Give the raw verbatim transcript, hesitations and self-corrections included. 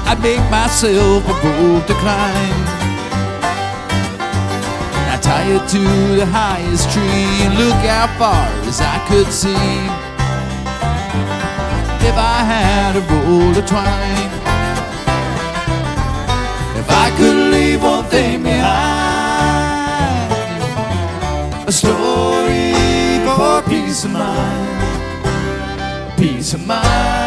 I'd make myself a rope to climb. I'd tie it to the highest tree and look how far as I could see. If I had a roll of twine, if I could leave one thing behind, a story for peace of mind, peace of mind.